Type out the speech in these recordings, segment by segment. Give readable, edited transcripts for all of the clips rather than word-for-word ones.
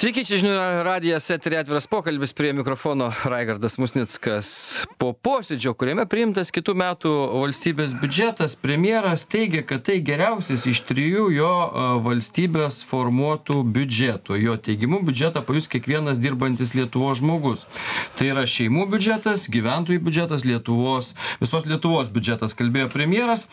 Sveiki, čia žinių radijas, eteryje atviras pokalbis, prie mikrofono Raigardas Musnickas. Po posėdžio, kuriame priimtas kitų metų valstybės biudžetas, premjeras teigia, kad tai geriausias iš 3 jo valstybės formuotų biudžetų. Jo teigimu biudžetą pajus kiekvienas dirbantis Lietuvos žmogus. Tai yra šeimų biudžetas, gyventojų biudžetas, visos Lietuvos biudžetas, kalbėjo premjeras.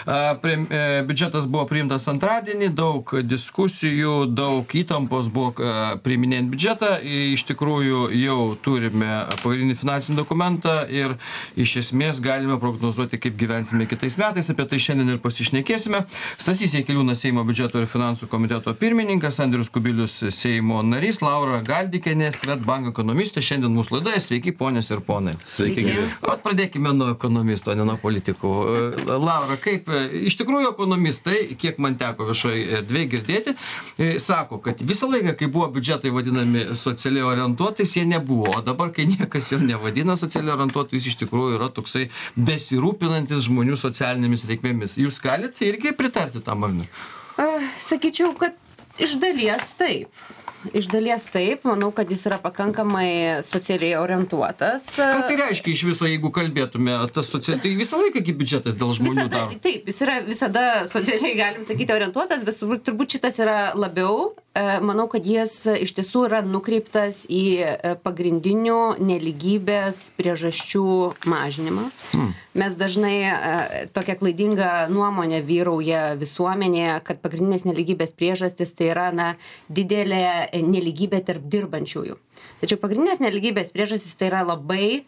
Biudžetas buvo priimtas antradienį, daug diskusijų, daug įtampos buvo priiminėjant biudžetą. Iš tikrųjų jau turime pagrindinį finansinį dokumentą ir iš esmės galime prognozuoti, kaip gyvensime kitais metais. Apie tai šiandien ir pasišnekėsime. Stasys Jakeliūnas, Seimo biudžeto ir finansų komiteto pirmininkas, Andrius Kubilius, Seimo narys, Laura Galdikienė, Swedbank ekonomistė. Šiandien mūsų laidoje. Sveiki, ponios ir ponai. Sveiki. Pradėkime nuo ekonomisto, ne nuo politikų. Laura, kaip iš tikrųjų ekonomistai, kiek man teko viešoje erdvėje girdėti, sako, kad visą laiką, kai buvo biudžetai vadinami socialiai orientuotais, jie nebuvo. O dabar, kai niekas jo nevadina socialiai orientuotais, iš tikrųjų yra toksai besirūpinantis žmonių socialinėmis reikmėmis. Jūs galite irgi pritarti tam, ar ne? Sakyčiau, kad iš dalies taip. Iš dalies taip, manau, kad jis yra pakankamai socialiai orientuotas. Ką tai reiškia iš viso, jeigu kalbėtume, tas socialiai, tai visą laiką kaip biudžetas dėl žmonių daro? Taip, jis yra visada socialiai, galim sakyti, orientuotas, bet turbūt šitas yra labiau. Manau, kad jis iš tiesų yra nukreiptas į pagrindinių nelygybės priežasčių mažinimą. Mes dažnai tokia klaidinga nuomonė vyrauja visuomenėje, kad pagrindinės nelygybės priežastis tai yra didelė nelygybė tarp dirbančiųjų. Tačiau pagrindinės nelygybės priežastis tai yra labai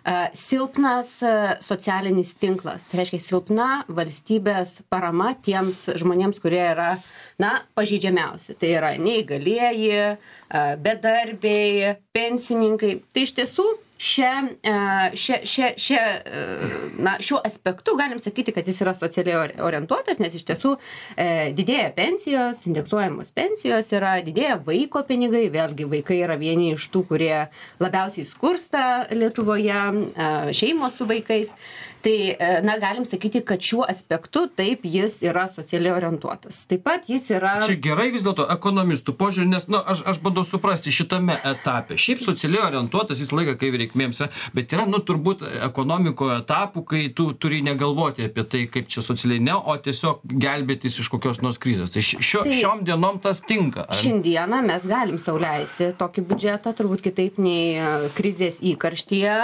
silpnas socialinis tinklas. Tai reiškia silpna valstybės parama tiems žmonėms, kurie yra, pažeidžiamiausi. Tai yra neįgalieji, bedarbiai, pensininkai. Tai iš tiesų šiuo aspektu galim sakyti, kad jis yra socialiai orientuotas, nes iš tiesų didėja pensijos, indeksuojamos pensijos yra, didėja vaiko pinigai, vėlgi vaikai yra vieni iš tų, kurie labiausiai skursta Lietuvoje, šeimos su vaikais. Tai, galim sakyti, kad šiuo aspektu taip jis yra socialiai orientuotas. Taip pat jis yra... Čia gerai vis dėlto ekonomistų požiūrį, nes aš bandau suprasti šitame etape. Šiaip socialiai orientuotas jis laiką, kai reikmėms, bet yra, turbūt ekonomikoje etapų, kai tu turi negalvoti apie tai, kaip čia socialiai ne, o tiesiog gelbėtis iš kokios nors krizės. Tai šiom dienom tas tinka. Šiandieną mes galim sau leisti tokį biudžetą, turbūt kitaip nei krizės įkarštyje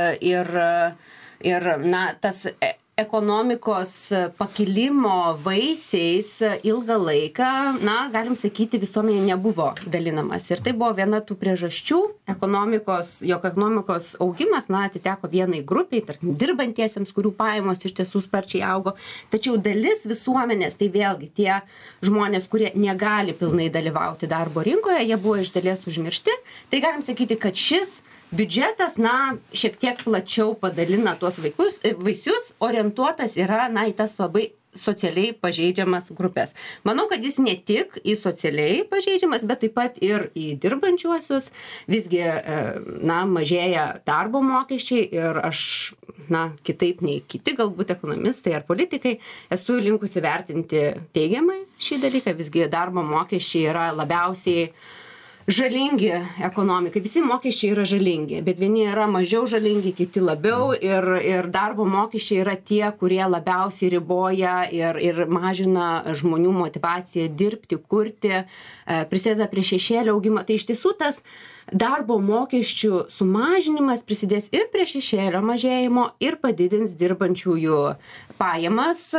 ir tas ekonomikos pakilimo vaisiais ilgą laiką, galim sakyti, visuomenė nebuvo dalinamas. Ir tai buvo viena tų priežasčių, jog ekonomikos augimas, atiteko vienai grupiai, tarkim, dirbantiesiems, kurių pajamos iš tiesų sparčiai augo. Tačiau dalis visuomenės, tai vėlgi tie žmonės, kurie negali pilnai dalyvauti darbo rinkoje, jie buvo iš dalies užmiršti. Tai galim sakyti, kad šis biudžetas, šiek tiek plačiau padalina tuos vaisius, orientuotas yra, į tas labai socialiai pažeidžiamas grupės. Manau, kad jis ne tik į socialiai pažeidžiamas, bet taip pat ir į dirbančiuosius. Visgi, mažėja darbo mokesčiai ir aš, kitaip nei kiti galbūt ekonomistai ar politikai, esu linkusi vertinti teigiamai šį dalyką. Visgi darbo mokesčiai yra labiausiai žalingi ekonomikai. Visi mokesčiai yra žalingi, bet vieni yra mažiau žalingi, kiti labiau ir darbo mokesčiai yra tie, kurie labiausiai riboja ir mažina žmonių motyvaciją dirbti, kurti, prisideda prie šešėlio augimo. Tai iš tiesų tas darbo mokesčių sumažinimas prisidės ir prie šešėlio mažėjimo ir padidins dirbančiųjų pajamas,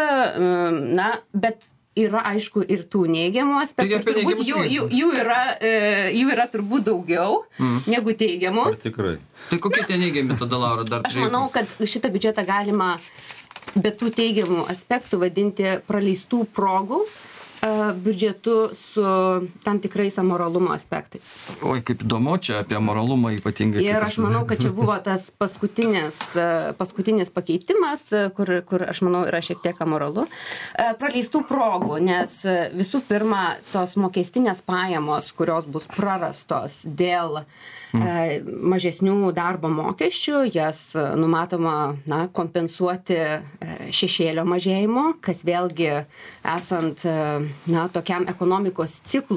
bet yra, aišku, ir tų neigiamų aspektų. Turbūt jų yra turbūt daugiau negu teigiamų. Ar tikrai? Tai kokie tie neigiami tada, Laura, dar? Aš manau, kad šitą biudžetą galima be tų teigiamų aspektų vadinti praleistų progų biudžetu su tam tikrais amoralumo aspektais. Oi, kaip įdomu, čia apie moralumą ypatingai. Ir aš manau, kad čia buvo tas paskutinis pakeitimas, kur aš manau yra šiek tiek amoralu. Praleistų progų, nes visų pirma, tos mokestinės pajamos, kurios bus prarastos dėl mažesnių darbo mokesčių, jas numatoma kompensuoti šešėlio mažėjimo, kas vėlgi esant tokiam ekonomikos ciklui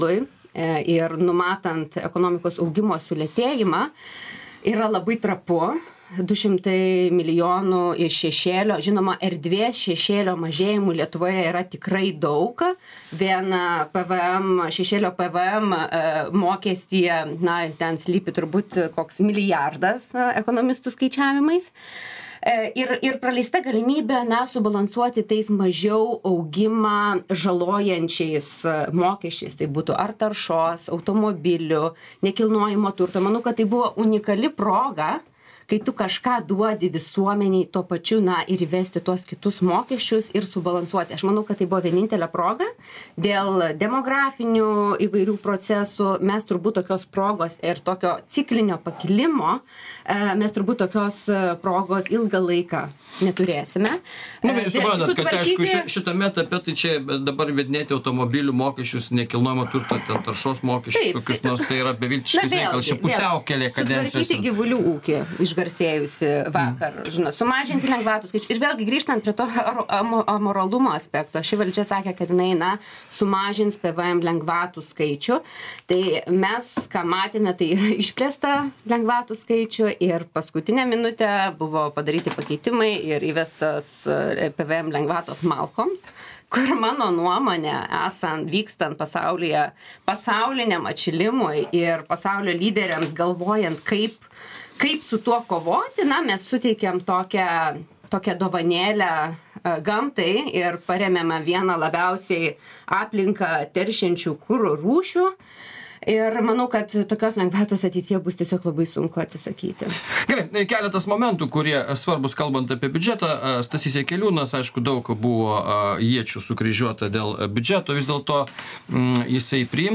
ir numatant ekonomikos augimo sulėtėjimą, yra labai trapu. 200 milijonų iš šešėlio. Žinoma, erdvės šešėlio mažėjimų Lietuvoje yra tikrai daug. Vien šešėlio PVM mokestyje, ten slypi turbūt koks milijardas ekonomistų skaičiavimais. Ir praleista galimybė subalansuoti tais mažiau augimą žalojančiais mokesčiais. Tai būtų ar taršos, automobilių, nekilnojimo turto. Manau, kad tai buvo unikali proga, kai tu kažką duodi visuomeniai, tuo pačiu, ir įvesti tuos kitus mokesčius ir subalansuoti. Aš manau, kad tai buvo vienintelė proga. Dėl demografinių įvairių procesų mes turbūt tokios progos ir tokio ciklinio pakilimo, mes turbūt tokios progos ilgą laiką neturėsime. Bet suprantat, kad aišku, šitame etape tai čia dabar vedinėti automobilių mokesčius, nekilnojamo turto, taršos mokesčius, kokius nors, tai yra beviltiškas reikalas, čia pusiaukelė kadencijos. Sutvarkyti gyvulių ūkį, išgarsėjusi vakar, sumažinti lengvatų skaičių. Ir vėlgi grįžtant prie to amoralumo aspekto, ši valdžia sakė, kad jinai sumažins PVM lengvatų skaičių. Tai mes, ką matėme, tai yra išplėsta lengvatų skaičių ir paskutinę minutę buvo padaryti pakeitimai ir įvestas PVM lengvatos malkoms, kur mano nuomonė, vykstant pasauliniam atšilimui ir pasaulio lyderiams galvojant, kaip su tuo kovoti, mes suteikiam tokią dovanėlę gamtai ir paremėme vieną labiausiai aplinką teršiančių kuro rūšių. Ir manau, kad tokios lengvatos ateityje bus tiesiog labai sunku atsisakyti. Gerai, keletas momentų, kurie svarbus kalbant apie biudžetą. Stasys Jakeliūnas, aišku, daug buvo iečių sukryžiuota dėl biudžeto, vis dėlto jisai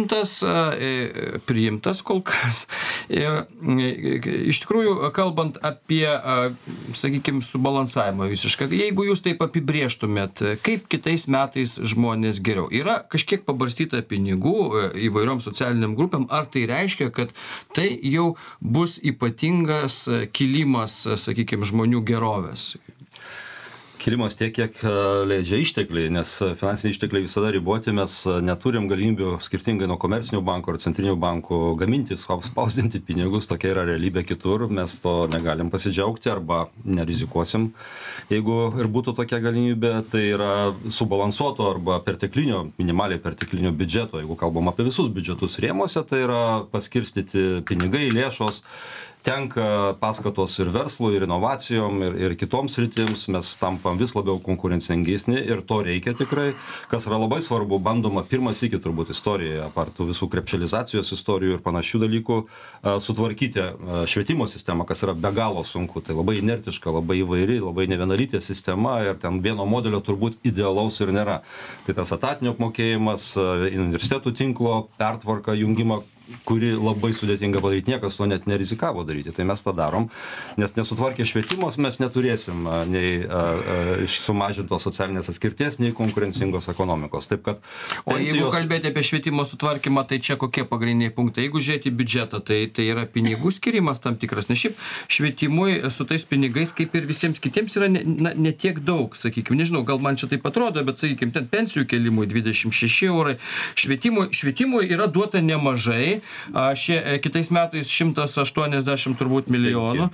priimtas kol kas. Ir iš tikrųjų, kalbant apie, sakykime, subalansavimą visiškai, jeigu jūs taip apibrėžtumėt, kaip kitais metais žmonės geriau? Yra kažkiek pabarstyta pinigų įvairiom socialiniam grupėm, ar tai reiškia, kad tai jau bus ypatingas kilimas, sakykime, žmonių gerovės? Kilimas tiek, kiek leidžia ištekliai, nes finansiniai ištekliai visada riboti, mes neturim galimybių skirtingai nuo komercinių bankų ar centrinių bankų gaminti, spausdinti pinigus, tokia yra realybė kitur, mes to negalim pasidžiaugti arba nerizikuosim. Jeigu ir būtų tokia galimybė, tai yra subalansuoto arba minimaliai perteklinio biudžeto, jeigu kalbam apie visus biudžetus rėmose, tai yra paskirstyti pinigai, lėšos, tenka paskatos ir verslui, ir inovacijom, ir kitoms sritims, mes tampam vis labiau konkurencingesni ir to reikia tikrai, kas yra labai svarbu, bandoma pirmas iki turbūt istorijoje, apart tų visų krepšelizacijos istorijų ir panašių dalykų, sutvarkyti švietimo sistemą, kas yra be galo sunku, tai labai inertiška, labai įvairi, labai nevienalytė sistema ir ten vieno modelio turbūt idealaus ir nėra. Tai tas etatinio apmokėjimas, universitetų tinklo pertvarka, jungimą, kuri labai sudėtinga padaryti, niekas to net nerizikavo daryti, tai mes tą darom, nes nesutvarkę švietimos mes neturėsim nei sumažintos socialinės atskirties, nei konkurencingos ekonomikos. Taip, kad O jeigu kalbėti apie švietimo sutvarkymą, tai čia kokie pagrindiniai punktai? Jeigu žiūrėti biudžetą, tai yra pinigų skirimas tam tikras, nes šiaip švietimui su tais pinigais, kaip ir visiems kitiems, yra ne tiek daug, sakykime, nežinau, gal man čia taip atrodo, bet, sakykime, ten pensijų kelimui 26 eurai, švietimui yra duota nemažai, kitais metais 180 turbūt milijonų,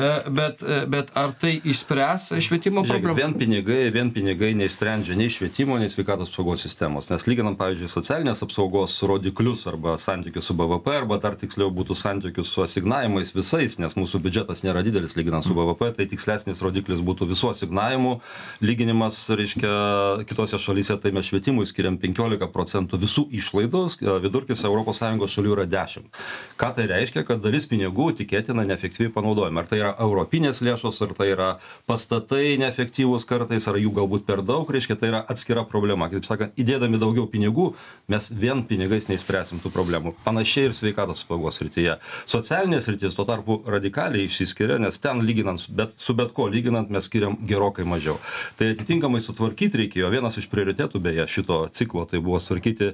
bet ar tai išspręs švietimo problemą? Vien pinigai neišsprendžia nei švietimo, nei sveikatos apsaugos sistemos, nes lyginant, pavyzdžiui, socialinės apsaugos rodiklius arba santykius su BVP, arba dar tiksliau būtų santykius su asignavimais visais, nes mūsų biudžetas nėra didelis lyginant su BVP, tai tikslesnis rodiklis būtų visų asignavimų lyginimas, reiškia, kitose šalyse, tai mes švietimui skiriam 15% visų išlaidų, vidurkis ES šalių yra 10. Ką tai reiškia, kad dalis pinigų tikėtina neefektyviai panaudojama. Ar tai yra europinės lėšos, ar tai yra pastatai neefektyvūs kartais, ar jų galbūt per daug, reiškia, tai yra atskira problema. Kaip sakant, įdėdami daugiau pinigų, mes vien pinigais neišspręsim tų problemų. Panašiai ir sveikatos apsaugos srityje. Socialinės sritis tuo tarpu radikaliai išsiskiria, nes ten lyginant su bet ko lyginant mes skiriam gerokai mažiau. Tai atitinkamai sutvarkyti reikėjo. Vienas iš prioritetų beje šito ciklo tai buvo sutvarkyti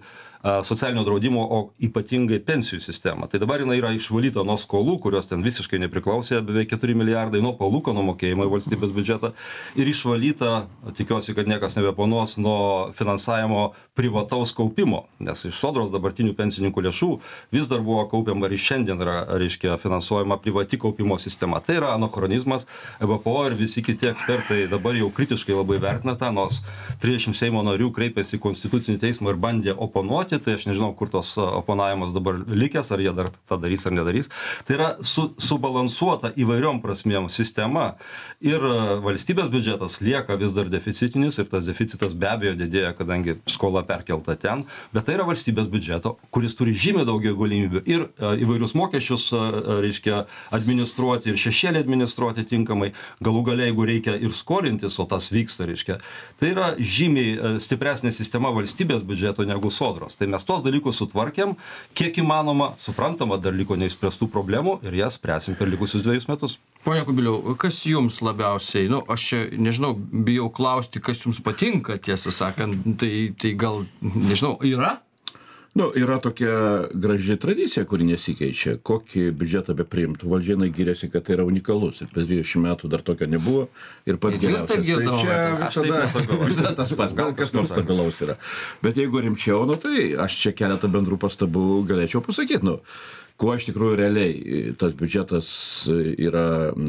socialinio draudimo, o ypatingai pensijų sistemą. Tai dabar jinai yra išvalyta nuo skolų, kurios ten visiškai nepriklausė, beveik 4 milijardai, nuo palūkanų mokėjimo į valstybės biudžetą ir išvalyta, tikiuosi, kad niekas nebeponuos, nuo finansavimo privataus kaupimo, nes iš Sodros dabartinių pensininkų lėšų vis dar buvo kaupiama ir šiandien yra, reiškia, finansuojama privati kaupimo sistema. Tai yra anachronizmas, EBPO ir visi kiti ekspertai dabar jau kritiškai labai vertina tą, nors 30 Seimo narių kreipėsi į Konstitucinį teismą ir bandė oponuoti, tai aš nežinau, kur tos oponavimas dabar likęs, ar jie dar tą darys ar nedarys. Tai yra subalansuota įvairiom prasmėm sistema ir valstybės biudžetas lieka vis dar deficitinis ir tas deficitas be abejo didėja, kadangi skola perkelta ten, bet tai yra valstybės biudžeto, kuris turi žymiai daugiau galimybių ir įvairius mokesčius, reiškia, administruoti ir šešėlį administruoti tinkamai, galų gale, jeigu reikia ir skolintis, o tas vyksta, reiškia. Tai yra žymiai stipresnė sistema valstybės biudžeto negu Sodros. Tai mes tos dalykus sutvarkėm, kiek įmanoma, suprantama, dar liko neišspręstų problemų ir jas spręsim per likusius 2 metus. Pone Kubiliau, kas jums labiausiai, aš čia, nežinau, bijau klausti, kas jums patinka, tiesą sakant, tai gal, nežinau, yra? Yra tokia graži tradicija, kuri nesikeičia. Kokį biudžetą bepriimtų, valdžiai giriasi, kad tai yra unikalus. Ir per 20 metų dar tokio nebuvo. Ir pats geriausias. Tai čia visada tas pats. Gal kas nors stabilaus yra. Bet jeigu rimčiau, tai aš čia keletą bendrų pastabų galėčiau pasakyti. Kuo iš tikrųjų realiai tas biudžetas yra,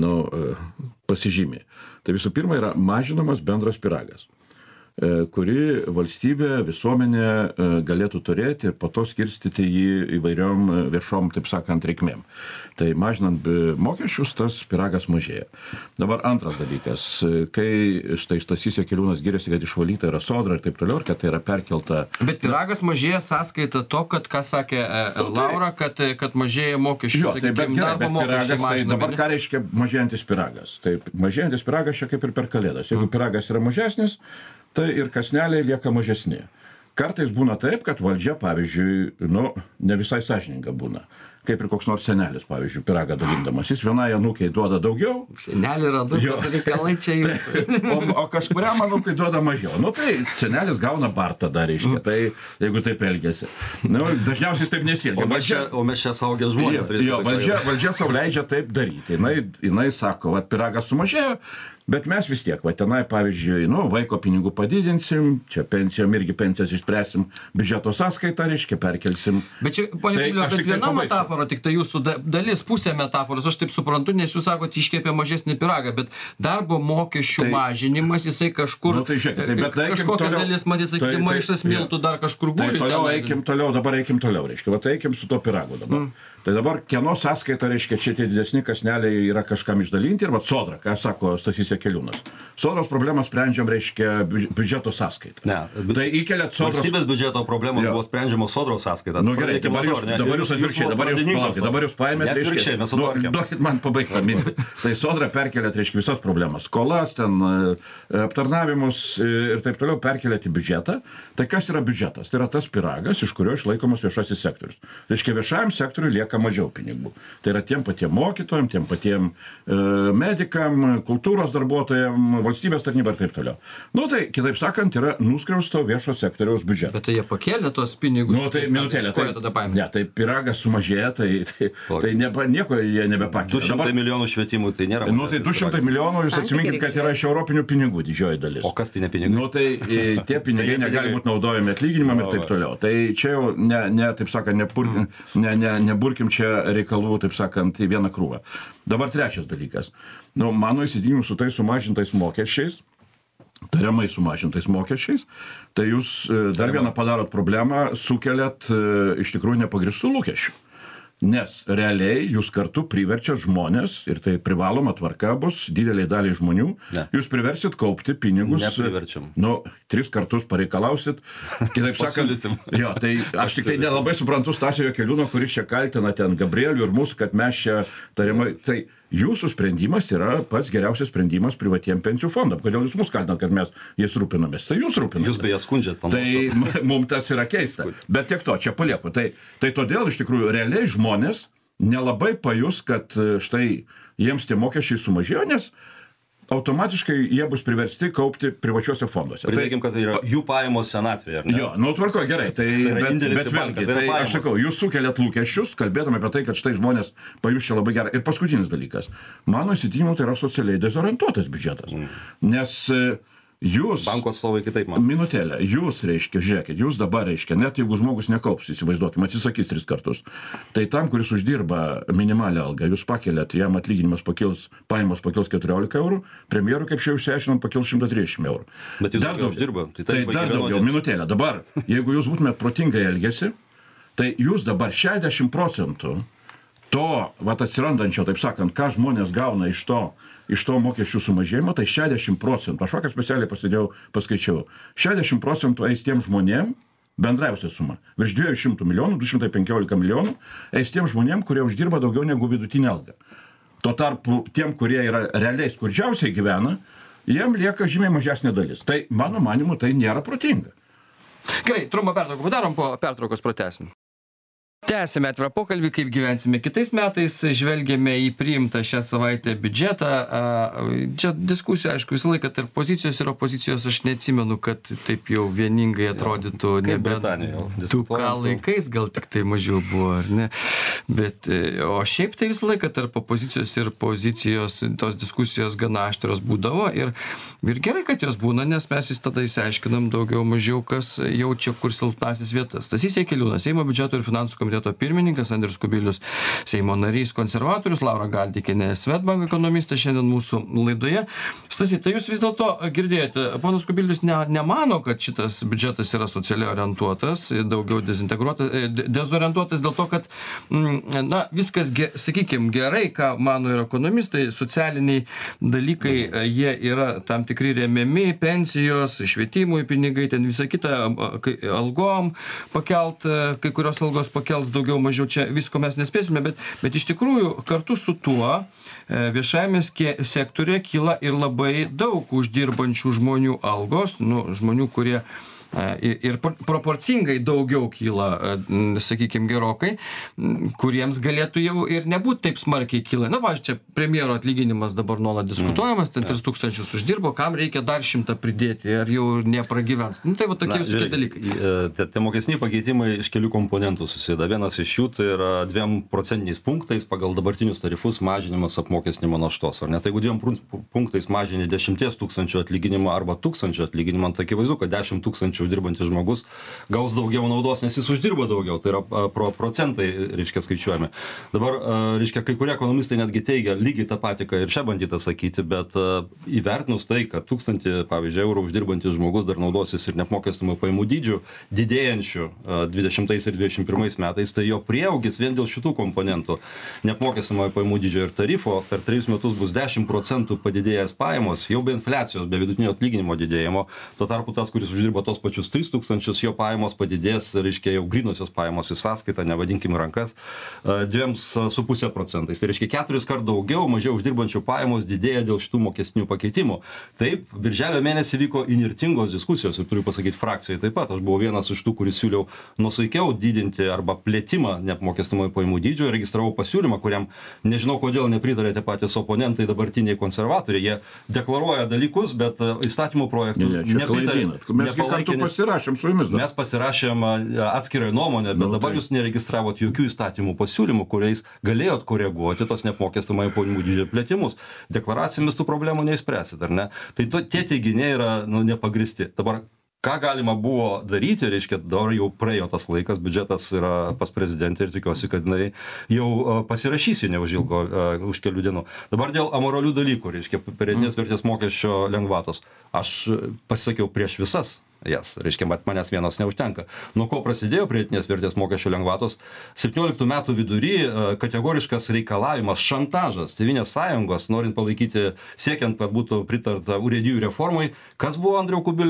pasižymė. Tai visų pirma yra mažinamas bendras pyragas, kuri valstybė, visuomenė galėtų turėti ir po to skirstyti jį įvairiom viešom, taip sakant, reikmėm. Tai mažinant mokesčius, tas pyragas mažėja. Dabar antras dalykas, kai štai Stasys Jakeliūnas giriasi, kad išvalyta yra Sodra ir taip toliau, ir kad tai yra perkelta. Bet pyragas mažėja sąskaita to, kad, ką sakė Laura, kad mažėja mokesčių, sakykime, darbo mokesčiai mažinami. Tai dabar ką reiškia mažėjantis pyragas? Tai mažėjantis pyragas čia kaip ir per Kalėdas. Jeigu pyragas yra mažesnis, tai ir kąsneliai lieka mažesni. Kartais būna taip, kad valdžia, pavyzdžiui, ne visai sąžininga būna. Kaip ir koks nors senelis, pavyzdžiui, pyragą dalindamas. Jis vienai anūkiai duoda daugiau. Senelį radu, reikalai čia jūsų. O kažkuriam anūkai duoda mažiau. Tai senelis gauna bartą dar, reiškia. Tai jeigu taip elgiasi. Dažniausiai taip nesielgia. O mes čia saugę žmonės. Valdžia sau leidžia taip daryti. Jinai sako, pyragas sumažėjo, bet mes vis tiek, tenai, pavyzdžiui, vaiko pinigų padidinsim, čia pensijom irgi pensijas išspręsim, biudžeto sąskaitą, reiškia, perkelsim. Bet čia, ponia Kubiliau, bet viena metafora, tik tai jūsų dalis, pusė metaforos, aš taip suprantu, nes jūs sakote, iškėpė mažesnį pyragą, bet darbo mokesčių mažinimas, jisai kažkur, kažkokia dalis, matyt, sakyti, maišas miltų dar kažkur guli. Dabar eikim toliau, reiškia, eikim su to pyragu dabar. Tai dabar kieno sąskaita, reiškia, čia tie didesni kąsneliai yra kažkam išdalinti ir Sodra, ką sako Stasys Jakeliūnas. Sodros problemą sprendžiam, reiškia, biudžeto sąskaitą. Tai įkeliat Sodros... Valstybės biudžeto problemos buvo sprendžiamos Sodros sąskaitą. Gerai, dabar jūs atvirkščiai, dabar jūs paėmėt, reiškia, duokit man pabaigtą mintį. Tai Sodra perkeliat, reiškia, visas problemas. Skolas, ten aptarnavimus ir taip toliau perkeliat į biudžetą. Tai kas yra biudžetas? Tai yra tas pyragas, iš kurio išlaikomas viešasis sektorius. Reiškia, viešajam sektoriui lieka mažiau pinigų. Tai yra tiem patiem mokytojam, tiem patiem medikam, kultūros darbuotojam, valstybės tarnybai ir taip toliau. Tai, kitaip sakant, yra nuskriausto viešo sektoriaus biudžetą. Bet tai jie pakėlė tos pinigus. Tai minutėlė. Tai pyragas sumažėja, tai nieko jie nebepakėlė. 200 milijonų švietimų tai nėra. Tai 200 milijonų, jūs atsiminkit, kad yra iš europinių pinigų didžioji dalis. O kas tai ne pinigai? Tai tie pinigai negali būti naudojami atlyginimam ir taip toliau. Tai čia jau, taip sakant, neburkim čia reikalų, taip sakant, į vieną krūvą. Dabar trečias dalykas. Mano įsitikinimu su tais sumažintais mokesčiais, tariamai sumažintais mokesčiais, tai jūs dar vieną padarot problemą, sukeliat iš tikrųjų nepagristų lūkesčių. Nes realiai jūs kartu priverčiat žmonės, ir tai privaloma tvarka bus dideliai daliai žmonių, jūs priversit kaupti pinigus. Nepriverčiam. 3 kartus pareikalausit. Kitaip sakant, tai aš tik tai nelabai suprantu Stasio Jakeliūno, kuris čia kaltina ten Gabrielių ir mus, kad mes čia tariamai. Tai jūsų sprendimas yra pats geriausias sprendimas privatiem pensijų fondam. Kodėl jūs mus kaltinat, kad mes jais rūpinamės? Tai jūs rūpinatės. Jūs beje skundžiat. Tai mums tas yra keista. Bet tiek to, čia palieku. Tai todėl iš tikrųjų realiai žmonės nelabai pajus, kad štai jiems tie mokesčiai sumažėjo, nes automatiškai jie bus priversti kaupti privačiuose fonduose. Pridėkim, kad tai yra jų pajamos senatvėje, ar ne? Jo, tvarko, gerai, tai bet vėlgi, tai aš sakau, jūs sukeliat lūkesčius, kalbėdami apie tai, kad štai žmonės pajus čia labai gerai. Ir paskutinis dalykas. Mano įsitikinimu, tai yra socialiai dezorientuotas biudžetas. Nes jūs... Banko atstovai kitaip man. Minutėlę. Jūs, reiškia, žiūrėkit, jūs dabar, reiškia, net jeigu žmogus nekaups, įsivaizduokim, atsisakys 3 kartus, tai tam, kuris uždirba minimalią algą, jūs pakeliat, jam atlyginimas pakils, pajamos pakils 14 eurų, premjerų, kaip čia išsiaiškinom, pakils 130 eurų. Bet jis dar daugiau uždirba. Tai dar daugiau, minutėlę. Dabar, jeigu jūs būtumėt protingai elgesi, tai jūs dabar 60% to, atsirandančio, taip sakant, ką žmonės gauna iš to mokesčių sumažėjimo, tai 60%, aš vakar specialiai paskaičiau, 60% eis tiem žmonėm, bendrausia suma, virš 200 milijonų, 215 milijonų, eis tiem žmonėm, kurie uždirba daugiau negu vidutinę algą. Tuo tarpu tiem, kurie yra realiai skurdžiausiai gyvena, jiem lieka žymiai mažesnė dalis. Tai, mano manimu, tai nėra protinga. Gerai, trumpą pertrauką padarom, po pertraukos pratęsim. Tęsime atvirą pokalbį, kaip gyvensime kitais metais, žvelgiame į priimtą šią savaitę biudžetą. Čia diskusija, aišku, visą laiką tarp pozicijos ir opozicijos, aš neatsimenu, kad taip jau vieningai atrodytų, nebent tų ką laikais, gal tik tai mažiau buvo, ar ne. Bet, o šiaip tai visą laiką tarp opozicijos ir pozicijos tos diskusijos gana aštrios būdavo ir gerai, kad jos būna, nes mes tada išsiaiškinam daugiau mažiau, kas jaučia kur silpnasis vietas. Stasys Jakeliūnas, Seimo biudžeto ir finansų komiteto pirmininkas, Andrius Kubilius, Seimo narys konservatorius, Laura Galdikienė, Swedbank ekonomistas šiandien mūsų laidoje. Stasy, tai jūs vis dėlto girdėjote, ponas Kubilius nemano, kad šitas biudžetas yra socialiai orientuotas, daugiau dezorientuotas dėl to, kad viskas, sakykime, gerai, ką mano ir ekonomistai, socialiniai dalykai, jie yra tam tikri remiami, pensijos, švietimui pinigai, ten visą kitą, algom pakelt, kai kurios algos pakels daugiau mažiau, čia visko mes nespėsime, bet iš tikrųjų kartu su tuo viešajame sektoriuje kyla ir labai daug uždirbančių žmonių algos, žmonių, kurie ir proporcingai daugiau kyla, sakykime, gerokai, kuriems galėtų jau ir nebūti taip smarkiai kyla. Pavyzdžiui, čia premjero atlyginimas dabar nuolat diskutuojamas, ten 3000 uždirbo, kam reikia dar 100 pridėti, ar jau nepragyvens. Tai va tokie visokie dalykai. Tie mokesniai pakeitimai iš kelių komponentų susideda. Vienas iš jų tai yra 2 procentiniais punktais pagal dabartinius tarifus mažinimas apmokestinimo naštos. Ar ne? Tai jeigu 2 punktais mažini 10 000 atlyginimą arba 1000 atlyginimą, tai akivaizdu, kad 10 000 uždirbantis žmogus gaus daugiau naudos, nes jis uždirba daugiau. Tai yra procentai, reiškia, skaičiuojami. Dabar, reiškia, kai kurie ekonomistai netgi teigia lygiai tą patį, ką ir čia bandyta sakyti, bet įvertinus tai, kad 1000, pavyzdžiui, eurų uždirbantis žmogus dar naudosis ir neapmokestinamų pajamų dydžių didėjančių 20 ir 21 metais, tai jo prieaugis vien dėl šitų komponentų neapmokestinamų pajamų dydžio ir tarifo per 3 metus bus 10% padidėjęs pajamos, jau be infliacijos, be vidutinio atlyginimo didėjimo. Tuo tarpu tas, kuris uždirba tos pačius 3000, jo pajamos padidės, reiškia, jau grynosios pajamos į sąskaitą, nevadinkim rankas, 2,5%. Tai reiškia 4 kart daugiau, mažiau uždirbančių pajamos didėja dėl šitų mokestinių pakeitimų. Taip, birželio mėnesį vyko inirtingos diskusijos ir turiu pasakyti frakcijoje taip pat. Aš buvau vienas iš tų, kuris siūliau nusaikiau didinti arba plėtimą neapmokestinamų pajamų dydžio ir registravau pasiūlymą, kuriam nežinau, kodėl nepritarėte patys oponentai, dabartiniai konservatoriai. Jie deklaruoja dalykus, bet įstatymų projektų nepritarė. Pasirašėm su jumis. Mes pasirašėm atskirą nuomonę, bet dabar jūs neregistravot jokių įstatymų pasiūlymų, kuriais galėjot koreguoti tos neapmokestinamųjų pajamų dydžio plėtimus. Deklaracijomis tų problemų neišspręsit, ar ne? Tai tie teiginiai yra nepagristi. Dabar ką galima buvo daryti, reiškia, dabar jau praėjo tas laikas, biudžetas yra pas prezidentę ir tikiuosi, kad jinai jau pasirašysi neužilgo už kelių dienų. Dabar dėl amoralių dalykų, reiškia, pridėtinės vertės mokesčio lengvatos. Aš pasisakiau prieš visas jas, reiškia, manęs vienos neužtenka. Nuo ko prasidėjo pridėtinės vertės mokesčio lengvatos? 17 metų vidury kategoriškas reikalavimas, šantažas Tėvynės sąjungos, norint palaikyti, siekiant, kad būtų pritarta urėdijų reformai. Kas buvo, Andriau Kubiliau?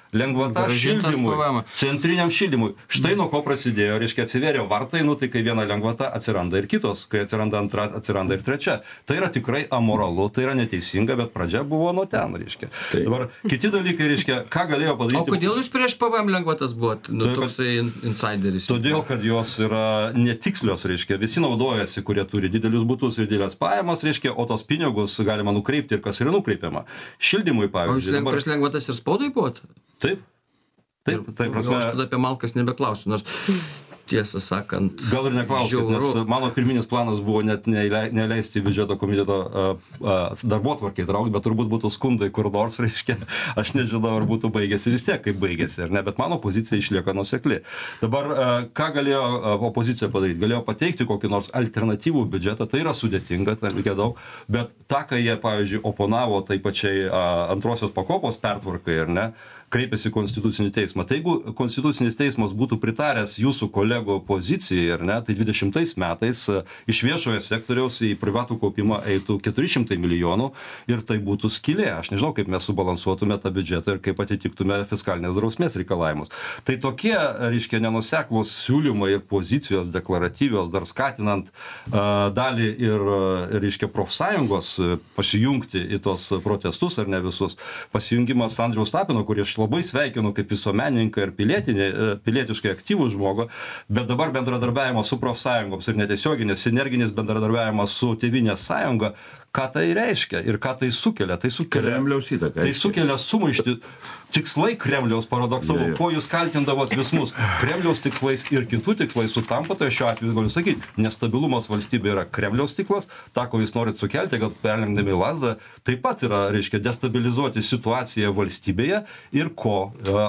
lengvata Grąžintas šildymui, PVM. centriniam šildymui. Štai nuo ko prasidėjo, reiškia, atsiverė vartai, nu tai kai viena lengvata atsiranda ir kitos, kai atsiranda antra, atsiranda ir trečia. Tai yra tikrai amoralu, tai yra neteisinga, bet pradžia buvo nuo ten, reiškia. Dabar kiti dalykai, reiškia, ką galėjo padaryti. O kodėl jūs prieš PVM lengvatas buvot? Nu, toksai insideris. Todėl, kad jos yra netikslios, reiškia, visi naudojasi, kurie turi didelius butus ir didelės pajamas, reiškia, o tos pinigus galima nukreipti ir kas yra nukreipiama. Šildymui, O pavyzdžiui. jūs prieš lengvatas ir spaudai buvot? Taip. Taip, Gal aš tada apie malkas nebeklausiu, nors tiesą sakant... Gal ir neklauskit, nes mano pirminis planas buvo net neleisti biudžeto komiteto darbotvarkę įtraukti, bet turbūt būtų skundai kur nors, reiškia, aš nežinau, ar būtų baigėsi vis tiek, kaip baigėsi, ar ne, bet mano pozicija išlieka nuosekli. Dabar, ką galėjo opozicija padaryti? Galėjo pateikti kokį nors alternatyvų biudžetą, tai yra sudėtinga, tai reikia daug, bet tą, ką jie, pavyzdžiui, oponavo tai pačiai antrosios pakopos pertvarkai, ar ne, kreipėsi Konstitucinį teismą. Tai jeigu Konstitucinis teismas būtų pritaręs jūsų kolegų pozicijai, ar ne, tai 20 metais iš viešojo sektoriaus į privatų kaupimą eitų 400 milijonų ir tai būtų skylė. Aš nežinau, kaip mes subalansuotume tą biudžetą ir kaip atitiktume fiskalinės drausmės reikalavimus. Tai tokie, reiškia, nenuseklūs siūlymai ir pozicijos deklaratyvios, dar skatinant dalį ir, reiškia, profsąjungos pasijungti į tos protestus, ar ne visus, pasijungimas Andriaus Tapino, kurį aš labai sveikinu kaip visuomenininką ir pilietiškai aktyvų žmogų, bet dabar bendradarbiavimas su profsąjungoms ir netiesioginis, sinerginis bendradarbiavimas su Tėvynės sąjunga, ką tai reiškia ir ką tai sukelia? Tai sukelia Kremliaus įtaka. Tai sukelia sumaištį. Tikslai Kremliaus paradoksalu, ko jūs kaltindavot vis mus. Kremliaus tikslais ir kitų tikslais sutampa, tai šiuo atveju galiu sakyti, nestabilumas valstybė yra Kremliaus tiklas, tą, ko jūs norit sukelti, kad perlenkdami lazdą, taip pat yra, reiškia, destabilizuoti situaciją valstybėje ir ko,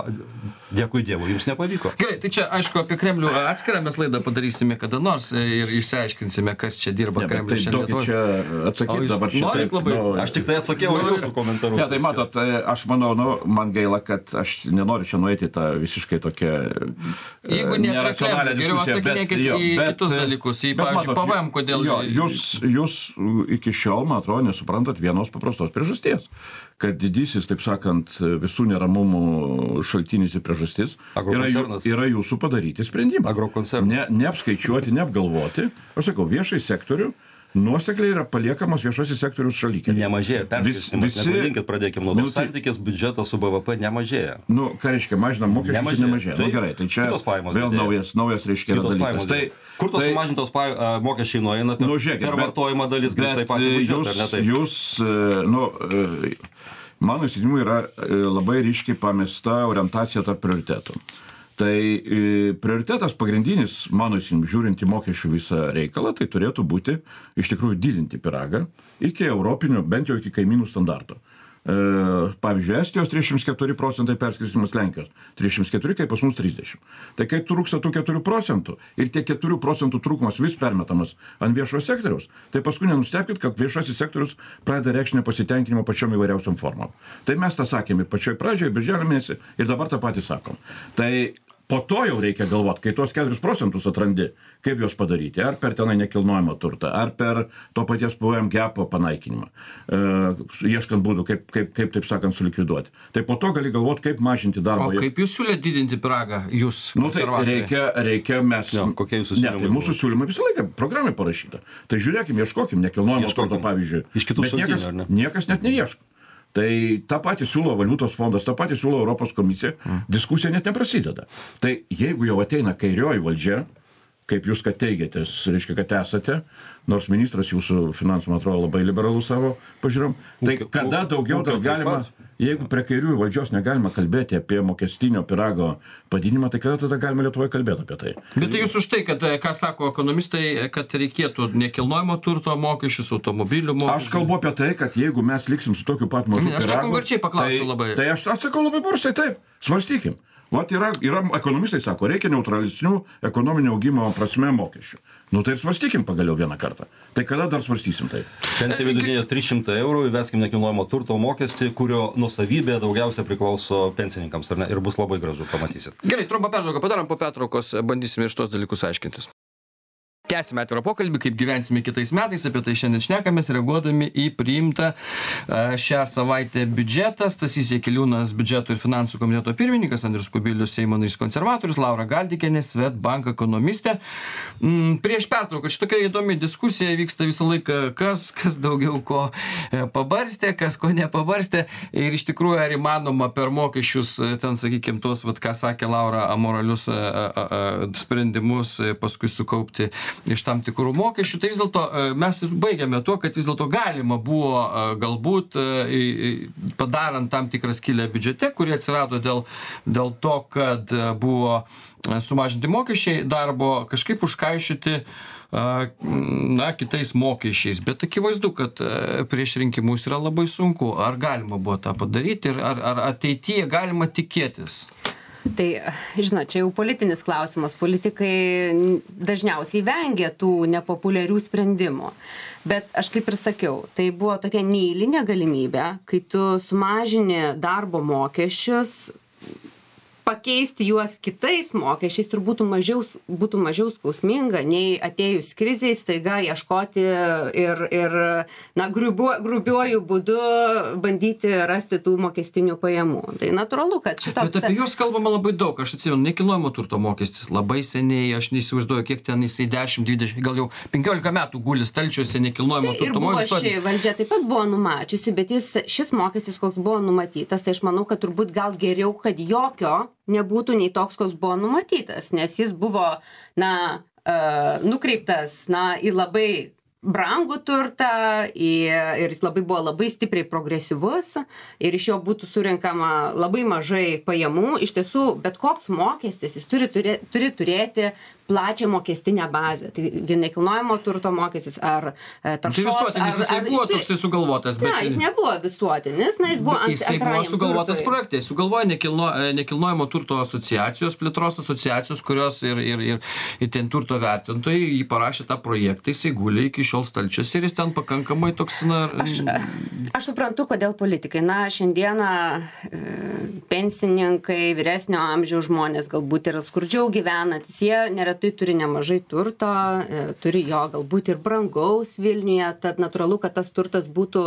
dėkui Dievui, jums nepavyko. Gerai, tai čia, aišku, apie Kremlių atskirą mes laidą padarysime kada nors ir išsiaiškinsime, kas čia dirba Kremlių šiandien. Čia atsakyti dabar šitaip. Aš tik tai atsakiau jūsų komentarus. Ne, tai matot, aš manau, man gaila, kad aš nenoriu čia nueiti tą visiškai tokią neracionalią diskusiją. Geriau atsakinėkit į kitus dalykus, į, pavyzdžiui, PVM, kodėl... Jūs iki šiol, man atrodo, nesuprantat vienos paprastos priežasties, kad didysis, taip sakant, visų neramumų šaltinis ir priežastis yra jūsų padaryti sprendimą. Agrokoncernas. Neapskaičiuoti, neapgalvoti. Aš sakau, viešai sektorių nuosekliai yra paliekamas viešasis sektorius šalikėje. Nemažėja, perskirstymas, nepavadinkit, pradėkim nuo to. Santykis biudžeto su BVP nemažėja. Nu, ką reiškia, mažinam mokesčius, nemažėja. Nu, gerai, tai čia vėl naujas reiškia dalykas. Tai, kur tos sumažintos mokesčiai nueina per vartojimą dalis, grįžtai patį biudžetą, ar ne taip? Jūs, mano įsitikinimu yra labai ryškiai pamesta orientacija tarp prioritetų. Tai prioritetas pagrindinis, mano įsitikinimu, žiūrint į mokesčių visą reikalą, tai turėtų būti iš tikrųjų didinti pyragą iki europinio, bent jau iki kaimynų standarto. Pavyzdžiui, Estijos 34% perskirstymas, Lenkijos 34, kaip pas mus 30. Tai kai trūksta tų 4% ir tie 4% trūkumas vis permetamas ant viešojo sektoriaus, tai paskui nenustebkit, kad viešasis sektorius pradeda reikšti nepasitenkinimą pačiom įvairiausiom formom. Tai mes tą sakėme pačioj pradžioje, birželio mėnesį, ir dabar tą patį sakom. Tai po to jau reikia galvoti, kai tos 4% atrandi, kaip juos padaryti, ar per tenai nekilnojamą turtą, ar per to paties PVM gap'o panaikinimą, ieškant būdų, kaip taip sakant, sulikviduoti. Tai po to gali galvoti, kaip mažinti darbą. O kaip jūs siūlėt didinti pyragą, jūs konservatoriai? Tai reikia mes... Kokie jūsų siūlymai? Tai mūsų siūlymai visą laiką programai parašyta. Tai žiūrėkim, ieškokim nekilnojamo turto, pavyzdžiui. Iš kitų šaltinių, ar ne? Niekas net neieško. Tai tą patį siūlo Valiutos fondas, tą patį siūlo Europos komisija, diskusija net neprasideda. Tai jeigu jau ateina kairioji valdžia, kaip jūs kad teigiatės, reiškia, kad esate, nors ministras jūsų finansų, man atrodo, labai liberalų savo pažiūrom, tai kada daugiau dar galima, jeigu prie kairiųjų valdžios negalima kalbėti apie mokestinio pyrago padidinimą, tai kada tada galima Lietuvoje kalbėti apie tai? Bet tai jūs už tai, kad, ką sako ekonomistai, kad reikėtų nekilnojamo turto mokesčius, automobilių mokesčius? Aš kalbu apie tai, kad jeigu mes liksim su tokiu pat mažu pyragu... Aš čia konkrečiai paklausiu labai. Tai aš atsakau labai paprastai, taip, svarstykim. Vat yra ekonomistai sako, reikia neutralesnių ekonominio augimo prasme mokesčių. Nu tai ir svarstykim pagaliau vieną kartą. Tai kada dar svarstysim tai? Pensija vidutinė 300 eurų, įveskim nekilnojamo turto mokestį, kurio nuosavybė daugiausia priklauso pensininkams, ar ne? Ir bus labai gražu, pamatysit. Gerai, trumpą pertrauką padarom, po pertraukos bandysime iš tos dalykus aiškintis. Tęsime atvirą pokalbį, kaip gyvensime kitais metais, apie tai šiandien šnekamės, reaguodami į priimtą šią savaitę biudžetą. Stasys Jakeliūnas, biudžeto ir finansų komiteto pirmininkas, Andrius Kubilius, Seimo narys konservatorius, Laura Galdikienė, Swedbank ekonomistė. Prieš pertrauką šitokia įdomi diskusija vyksta visą laiką, kas daugiau ko pabarstė, kas ko nepabarstė. Ir iš tikrųjų, ar įmanoma per mokesčius, ten, sakykime, tos, ką sakė Laura, amoralius sprendimus paskui sukaupti iš tam tikrų mokesčių, tai vis dėlto mes baigiame tuo, kad vis dėlto galima buvo galbūt padarant tam tikrą skylę biudžete, kuri atsirado dėl to, kad buvo sumažinti mokesčiai darbo, kažkaip užkaišyti kitais mokesčiais. Bet akivaizdu, kad prieš rinkimus yra labai sunku. Ar galima buvo tą padaryti ir ar ateityje galima tikėtis? Tai, žinot, čia jau politinis klausimas. Politikai dažniausiai vengia tų nepopuliarių sprendimų. Bet aš kaip ir sakiau, tai buvo tokia neeilinė galimybė, kai tu sumažini darbo mokesčius, pakeisti juos kitais mokesčiais turbūt būtų mažiau skausminga, nei atėjus krizei staiga ieškoti ir grubiuoju būdu bandyti rasti tų mokestinių pajamų. Tai natūralu, kad šitoks... Bet apie juos kalbama labai daug. Aš atsimenu, nekilnojamo turto mokestis labai seniai, aš neįsivaizduoju, kiek ten jisai 10, 20, gal jau 15 metų guli stalčiuose nekilnojamo turto mokestis. Tai ir buvo valdžia taip pat buvo numačiusi, bet šis mokestis, koks buvo numatytas, tai aš manau, kad turbūt gal geriau, kad jokio nebūtų nei toks, koks buvo numatytas, nes jis buvo, nukreiptas, į labai brangų turtą ir jis buvo labai stipriai progresyvus ir iš jo būtų surinkama labai mažai pajamų. Iš tiesų, bet koks mokestis, jis turi turėti plačią mokestinę bazę. Tai nekilnojamo turto mokestis ar taršos... Tai visuotinis, jisai buvo toksai sugalvotas, bet... Jis nebuvo visuotinis, jis buvo jisai buvo sugalvotas projektai. Sugalvoja nekilnojamo turto asociacijos, plėtros asociacijos, kurios ir ten turto vertintojai, jį parašė tą projektą, jisai guli iki šiol stalčiuose ir jis ten pakankamai toks... Aš suprantu, kodėl politikai. Šiandieną pensininkai, vyresnio amžiaus žmonės galbūt yra skurdžiau gyvenantys, jie neretai turi nemažai turto, turi jo galbūt ir brangaus Vilniuje, tad natūralu, kad tas turtas būtų,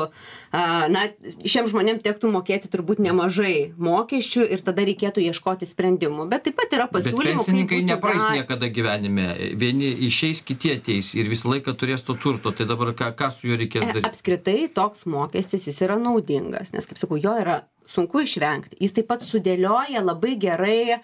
šiems žmonėms tektų mokėti turbūt nemažai mokesčių ir tada reikėtų ieškoti sprendimų. Bet taip pat yra pasiūlymų. Bet pensininkai nepraeis niekada gyvenime. Vieni išeis, kiti ateis ir visą laiką turės to turto. Tai dabar ką su juo reikės daryti? Apskritai toks mokestis, jis yra naudingas, nes, kaip sakau, jo yra sunku išvengti. Jis taip pat sudėlioja labai gerai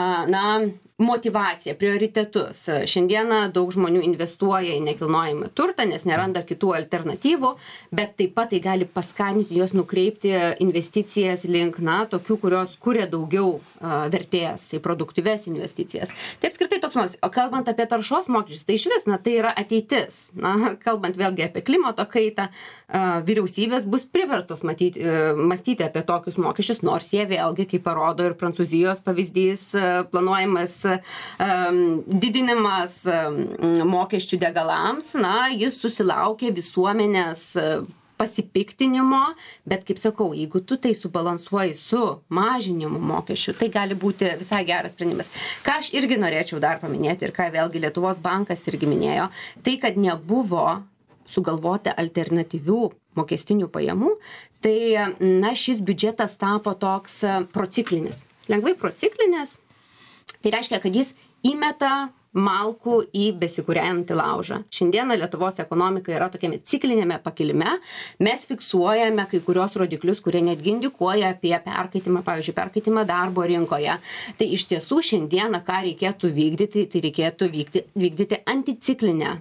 motivaciją, prioritetus. Šiandieną daug žmonių investuoja į nekilnojamą turtą, nes neranda kitų alternatyvų, bet taip pat tai gali paskatinti juos nukreipti investicijas link, tokių, kurios kuria daugiau vertės, į produktyves investicijas. Tai apskritai toks mokestis. O kalbant apie taršos mokesčius, tai išvis, tai yra ateitis. Kalbant vėlgi apie klimato kaitą, vyriausybės bus priverstos mąstyti apie tokius mokesčius, nors jie vėlgi, kaip parodo ir Prancūzijos pavyzdys, planuojamas didinimas mokesčių degalams, jis susilaukė visuomenės pasipiktinimo, bet kaip sakau, jeigu tu tai subalansuoji su mažinimu mokesčių, tai gali būti visai geras sprendimas. Ką aš irgi norėčiau dar paminėti ir ką vėlgi Lietuvos bankas irgi minėjo, tai kad nebuvo sugalvoti alternatyvių mokestinių pajamų, tai šis biudžetas tapo toks prociklinis. Lengvai prociklinis, tai reiškia, kad jis įmeta malkų į besikūrenantį laužą. Šiandieną Lietuvos ekonomika yra tokiame ciklinėme pakilime. Mes fiksuojame kai kurios rodiklius, kurie netgi indikuoja apie perkaitimą, pavyzdžiui, perkaitimą darbo rinkoje. Tai iš tiesų šiandieną, ką reikėtų vykdyti, tai reikėtų vykdyti anticiklinę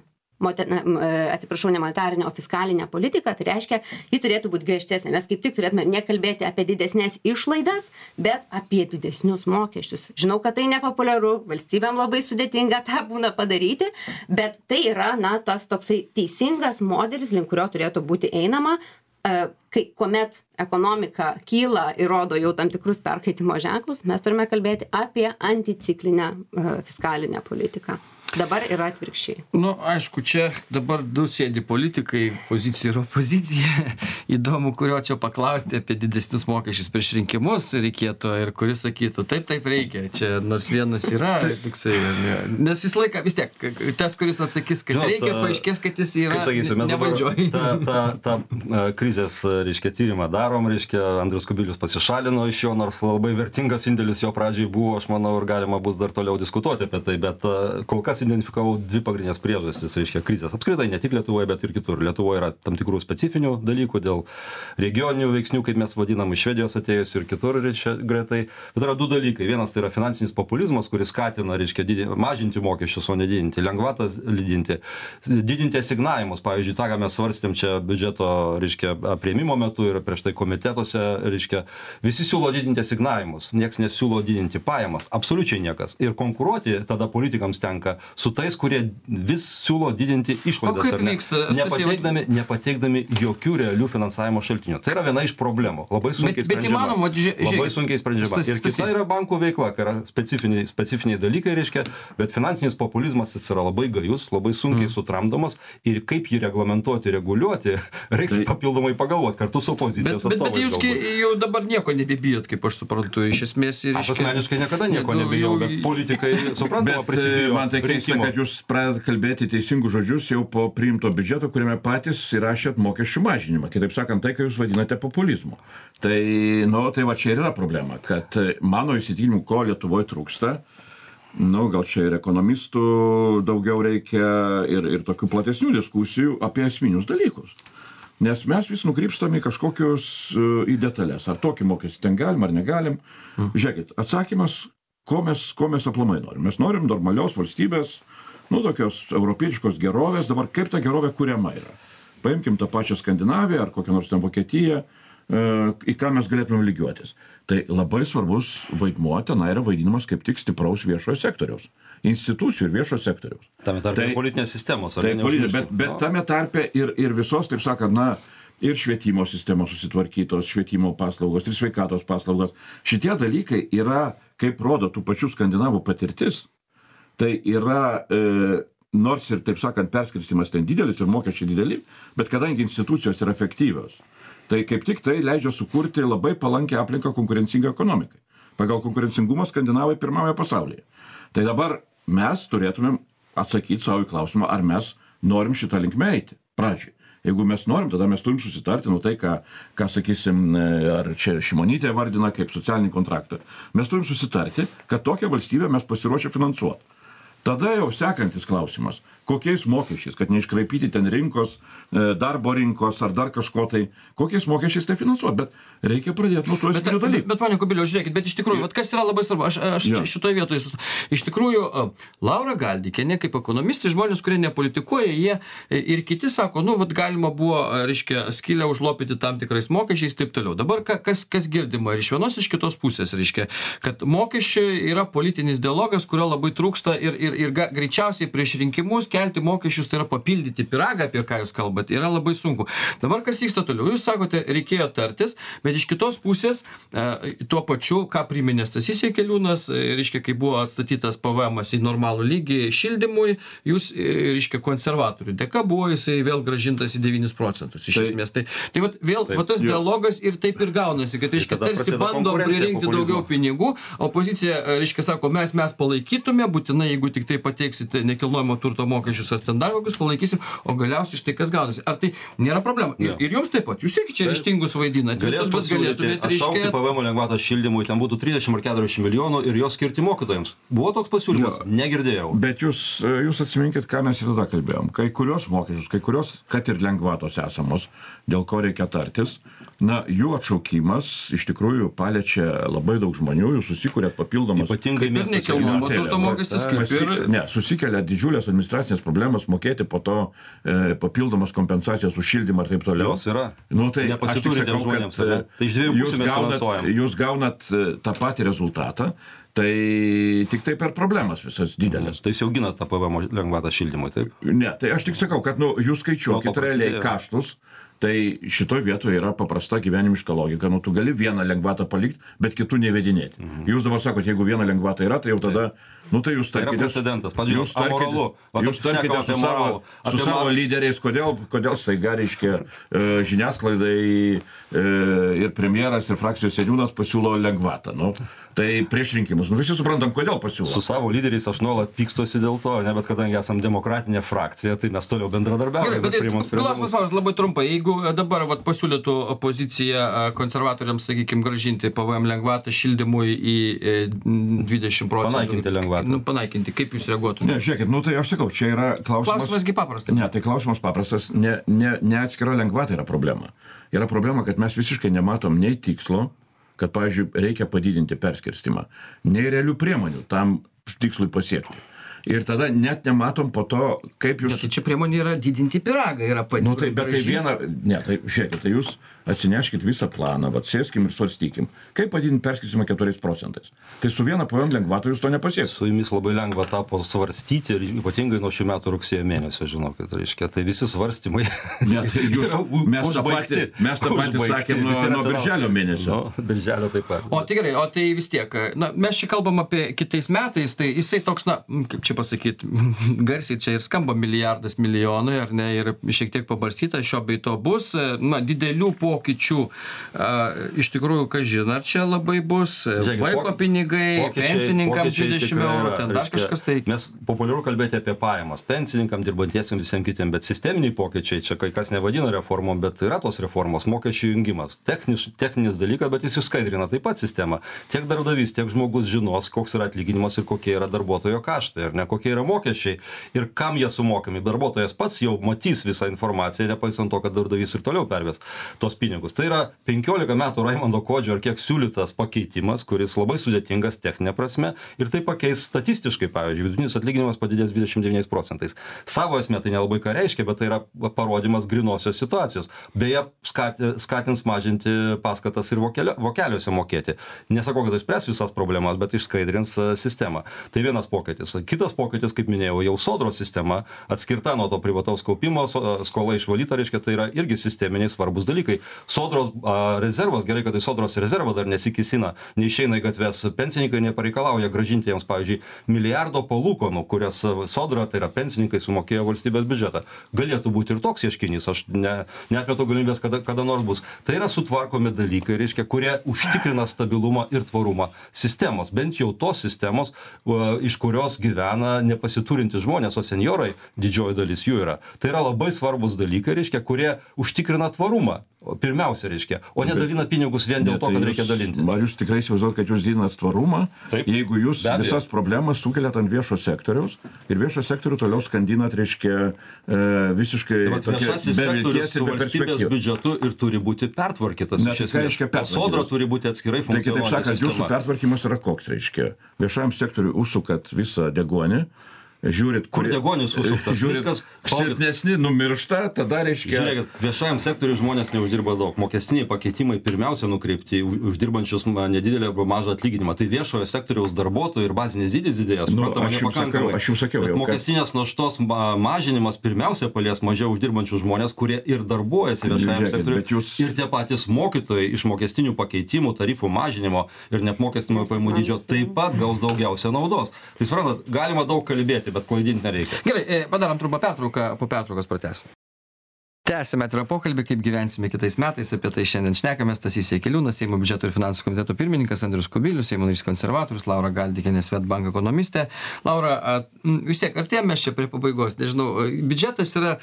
ne monetarinę, o fiskalinę politiką, tai reiškia, ji turėtų būti griežtesnė. Mes kaip tik turėtume nekalbėti apie didesnės išlaidas, bet apie didesnius mokesčius. Žinau, kad tai nepopuliaru, valstybėm labai sudėtinga tą būna padaryti, bet tai yra, tas toksai teisingas modelis, link kurio turėtų būti einama, kuomet ekonomika kyla ir rodo jau tam tikrus perkaitimo ženklus, mes turime kalbėti apie anticiklinę fiskalinę politiką. Dabar yra atvirkščiai. Nu, aišku, čia dabar du sėdi politikai, pozicija ir opozicija. Įdomu, kurio čia paklausti apie didesnius mokesčius prieš rinkimus reikėtų ir kuris sakytų, taip reikia. Čia nors vienas yra, toksai, nes visą laiką vis tiek, tas, kuris atsakys, kad reikia, paaiškės, kad jis yra nevaldžioj. Ta krizės, reiškia, tyrimą darom, reiškia, Andrius Kubilius pasišalino iš jo, nors labai vertingas indėlis jo pradžiai buvo, aš manau, ir galima bus dar toliau diskutuoti apie tai, bet kol kas identifikavau dvi pagrindinės priežastis, reiškia, krizės. Apskritai, ne tik Lietuvoje, bet ir kitur. Lietuvoje yra tam tikrų specifinių dalykų dėl regioninių veiksnių, kaip mes vadinam, iš Švedijos atėjus ir kitur, reiškia, gretai. Bet yra du dalykai. Vienas tai yra finansinis populizmas, kuris skatina, reiškia, mažinti mokesčius, o nedidinti, lengvatas didinti asignavimus. Pavyzdžiui, tą, ką mes svarstėm čia biudžeto, reiškia, priėmimo metu ir prieš tai komitetuose, reiškia, visi siūlo didinti asignavimus, nieks nesiūlo didinti pajamas, absoliučiai niekas. Ir konkuruoti tada politikams tenka su tais, kurie vis siūlo didinti išlaidas, ar ne? Nepateikdami jokių realių finansavimo šaltinių. Tai yra viena iš problemų. Labai sunkiai sprendžiama. Labai sunkiai sprendžiama. Ir kita yra bankų veikla, kai yra specifiniai dalykai, reiškia, bet finansinis populizmas jis yra labai gajus, labai sunkiai sutramdomas ir kaip jį reglamentuoti, reguliuoti, reiks papildomai pagalvoti kartu su opozicijos atstovais. Bet jūs jau dabar nieko nebebijot, kaip aš suprantu, iš esmės. Aš asmeniškai niekada nieko nebijau, bet politikai suprantama prisibijo. Man tai keista, kad jūs pradedate kalbėti teisingus žodžius jau po priimto biudžeto, kuriame patys įrašėt mokesčių mažinimą. Kitaip sakant, tai, ką jūs vadinate populizmu. Tai, tai va čia ir yra problema, kad mano įsitikinimu, ko Lietuvoje trūksta, gal čia ir ekonomistų daugiau reikia ir tokių platesnių diskusijų apie esminius dalykus. Nes mes vis nukrypstame į kažkokius į detalės. Ar tokį mokestį ten galim, ar negalim. Žiūrėkit, atsakymas, ko mes aplamai norim. Mes norim normalios valstybės, tokios europietiškos gerovės. Dabar kaip ta gerovė kuriama yra? Paimkim tą pačią Skandinaviją ar kokią nors ten Vokietiją, į ką mes galėtume lygiuotis. Tai labai svarbus vaidmuo ten yra vaidinamas kaip tik stipraus viešojo sektoriaus, institucijų ir viešojo sektoriaus. Tame tarpe politinės sistemos. Bet tame tarpe ir visos, taip sakant, ir švietimo sistemos susitvarkytos, švietimo paslaugos, ir sveikatos paslaugos. Šitie dalykai yra, kaip rodo tų pačių skandinavų patirtis, tai yra, nors ir, taip sakant, perskirstimas ten didelis ir mokesčiai dideli, bet kadangi institucijos yra efektyvios, tai kaip tik tai leidžia sukurti labai palankę aplinką konkurencingą ekonomikai. Pagal konkurencingumą skandinavai pirmauja pasaulyje. Tai dabar mes turėtumėm atsakyti savo į klausimą, ar mes norim šitą linkmę eiti pradžiai. Jeigu mes norim, tada mes turim susitarti, tai, ką sakysim, ar čia Šimonytė vardina kaip socialinį kontraktą. Mes turim susitarti, kad tokią valstybę mes pasiruošę finansuoti. Tada jau sekantis klausimas, kokiais mokesčiais, kad neiškraipyti ten rinkos, darbo rinkos ar dar kažko tai, kokiais mokesčiais tai finansuoti, bet reikia pradėti nuo to esminių dalykų. Bet pone Kubiliau, žiūrėkit, bet iš tikrųjų, kas yra labai svarbu, aš šitoje vietoje, iš tikrųjų, Laura Galdikienė, kaip ekonomistai, žmonės, kurie nepolitikuoja, jie ir kiti sako, galima buvo, reiškia, skylę užlopyti tam tikrais mokesčiais, taip toliau. Dabar kas girdima ir iš vienos, iš kitos pusės, reiškia, kad mokesčiai yra politinis dialogas, kurio labai trūksta ir greičiausiai prieš rinkimus kelti mokesčius, tai yra papildyti pyragą, apie ką jūs kalbate, yra labai sunku. Dabar kas vyksta toliau? Jūs sakote, reikėjo tartis, bet iš kitos pusės tuo pačiu, ką priminė Stasys Jakeliūnas, reiškia, kai buvo atstatytas PVM-as į normalų lygį šildymui, jūs, reiškia, konservatorių dėka buvo jisai vėl grąžintas į 9% iš esmės. Tai vėl tas dialogas ir taip ir gaunasi, kad, reiškia, tarsi bandom pririnkti daugiau pinigų, opozicija, reiškia, sako, mes palaikytume, būtinai, jeigu tik tai pateiksite nekilnojamo turto mokesčius ar ten dar kokius, palaikysim, o galiausiai štai kas gaunasi. Ar tai nėra problema? Ir jums taip pat, jūs irgi čia ryžtingus vaidinate. Aš šaukti PVM lengvatos šildymui, ten būtų 30 ar 40 milijonų ir jos skirti mokytojams. Buvo toks pasiūlymas? Negirdėjau. Bet jūs atsiminkit, ką mes ir tada kalbėjom. Kai kurios mokesčius, kai kurios, kad ir lengvatos esamos, dėl ko reikia tartis, jų atšaukimas iš tikrųjų paliečia labai daug žmonių, jūs susikūrėt papildomas. Ypatingai nekilnojamo turto mokestis kaip ir susikelia didžiulės administracinės problemas mokėti po to papildomas kompensacijas už šildymą ir taip toliau. Jos yra. Tai aš tik sakau, kad tai iš dviejų pusių mes finansuojam. Jūs gaunat tą patį rezultatą, tai tik tai per problemas visas didelės. Tai jūs jau ginat tą PVM lengvatą šildymui, taip? Ne, tai aš tik sakau, kad jūs skaičiuokit realiai kaštus, Tai šitoj vietoje yra paprasta gyvenimiška logika. Nu, tu gali vieną lengvatą palikti, bet kitų nevedinėti. Jūs dabar sakote, jeigu viena lengvata yra, tai jau tada, nu tai jūs tarkite. Jūs tarkite su savo lyderiais, kodėl staiga reiškia žiniasklaidai ir premjeras, ir frakcijos seniūnas pasiūlo lengvatą. Nu, tai prieš rinkimus. Nu, visi suprantam, kodėl pasiūlo. Su savo lyderiais aš nuolat pykstuosi dėl to, ne, bet kadangi esam demokratinė frakcija, tai mes toliau bendradarbiavome. Klausimas labai trumpai. Jeigu dabar pasiūlytų opozicija konservatoriams, sakykime, gražinti PVM lengvatą šildymui į 20%. Panaikinti lengvatą. Panaikinti. Kaip jūs reaguotumėte? Ne, žiūrėkit, nu tai aš sakau, čia yra klausimas. Klausimasgi paprastas. Ne, tai klausimas paprastas. Ne atskira lengvata yra problema. Yra problema, kad mes visiškai nematom nei tikslo, kad, pavyzdžiui, reikia padidinti perskirstimą, nei realių priemonių tam tikslui pasiekti. Ir tada net nematom po to, kaip jūs... Tai čia priemonė yra didinti pyragą, yra padidinti. Nu tai, bet tai viena... Ne, tai žiūrėkit, tai jūs atsineškit visą planą, sėskim ir svarstykim. Kaip padidinti perskirstimą 4%? Tai su viena PVM lengvata jūs to nepasieks. Su jumis labai lengva tapo svarstyti ir ypatingai nuo šių metų rugsėjo mėnesio, žinokit, reiškia. Tai visi svarstymai... Ne, tai jūs... Mes tą patį sakėm nuo birželio mėnesio. Birželio taip pat. O tai gerai, o tai vis tiek, mes čia kalbam apie kitais metais, tai jisai toks, kaip čia pasakyti, garsiai čia ir skamba milijardas milijonai, ar ne, ir šiek tiek pabarstyta, šio bei to bus, didelių pokyčių, iš tikrųjų, kažin, ar čia labai bus, vaiko pinigai, pensininkams 20 eurų, ten dar kažkas tai. Mes populiaru kalbėti apie pajamas, pensininkam, dirbantiesiems, visiems kitiems, bet sisteminiai pokyčiai, čia kai kas nevadina reformom, bet yra tos reformos, mokesčių jungimas, techninis dalykas, bet jis išskaidrina taip pat sistemą. Tiek darbdavys, tiek žmogus žinos, koks yra atlyginimas ir kokie yra darbuotojo kaštai, ar ne, kokie yra mokesčiai ir kam jie sumokami. Darbuotojas pats jau matys visą informaciją, nepaisant to, kad darbdavys ir toliau perves tos pinigus. Tai yra 15 metų Raimondo Kodžio ar kiek siūlytas pakeitimas, kuris labai sudėtingas techninė prasme ir tai pakeis statistiškai, pavyzdžiui, vidutinis atlyginimas padidės 29%. Savo esmė tai nelabai ką reiškia, bet tai yra parodimas grinosios situacijos. Beje, skatins mažinti paskatas ir vokeliuose mokėti. Nesakau, kad tai spręs visas problemas, bet išskaidrins sistemą. Tai vienas pokytis. Kitas pokytis, kaip minėjau, jau sodros sistema atskirta nuo to privataus kaupimo, skola išvalyta, reiškia, tai yra irgi sisteminiai svarbus dalykai. Sodros rezervas, gerai, kad tai sodros rezervą dar nesikisina, neišeina į gatves, pensininkai nepareikalauja gražinti jiems, pavyzdžiui, milijardo palūkanų, kurias sodra, tai yra pensininkai, sumokėjo valstybės biudžetą. Galėtų būti ir toks ieškinys, aš neatmetu galimybės, kada nors bus. Tai yra sutvarkomi dalykai, reiškia, kurie užtikrina stabilumą ir tvarumą sistemos, bent jau tos sistemos, iš kurios gyvena nepasiturintys žmonės, o senjorai, didžioji dalis jų yra. Tai yra labai svarbus dalykai, reiškia, kurie užtikrina tvarumą. Pirmiausia, reiškia, o nedalina pinigus vien dėl to, kad reikia dalinti. Ar jūs tikrai įsivaizduojate, kad jūs didinat tvarumą, jeigu jūs visas problemas sukeliat ant viešo sektoriaus ir viešo sektorių toliau skandinat, reiškia, visiškai viešasis sektorius su valstybės biudžetu ir turi būti pertvarkytas. Sodra turi būti atskirai funkcionuojanti sistema. Tai kitaip sakant, jūsų pertvarkymas yra koks, reiškia, viešajam sektoriui užsukat visą deguonį, žiūrit, kur deguonis užsuktas, viskas silpnesni numiršta, tada reiškia... Žiūrėkit, viešajam sektoriui žmonės neuždirba daug. Mokestiniai pakeitimai pirmiausia nukreipti uždirbančius nedidelį arba mažą atlyginimą. Tai viešojo sektoriaus darbuotojų ir bazinis dydis didėja, suprantama, nepakankamai. Aš jums sakiau, mokestinės naštos mažinimas pirmiausia palies mažiau uždirbančius žmonės, kurie ir darbuojasi viešajam sektoriui. Ir tie patys mokytojai iš mokestinių pakeitimų, tarifų mažinimo ir neapmokestinimo pajamų dydžio taip pat gaus daugiausia naudos. Tai suprantat, galima daug kalbėti, bet klaidinti nereikia. Gerai, padarom trumpą pertrauką, po pertraukos pratęsim. Tęsime atvirą pokalbį, kaip gyvensime kitais metais, apie tai šiandien šnekamės. Stasys Jakeliūnas, Seimo biudžeto ir finansų komiteto pirmininkas, Andrius Kubilius, Seimo narys konservatorius, Laura Galdikienė, Swedbank ekonomistė. Laura, vis tiek, artėjame čia prie pabaigos, nežinau, biudžetas yra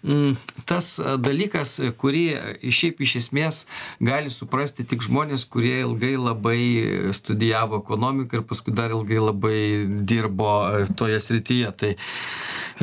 tas dalykas, kurį šiaip iš esmės gali suprasti tik žmonės, kurie ilgai labai studijavo ekonomiką ir paskui dar ilgai labai dirbo toje srityje. Tai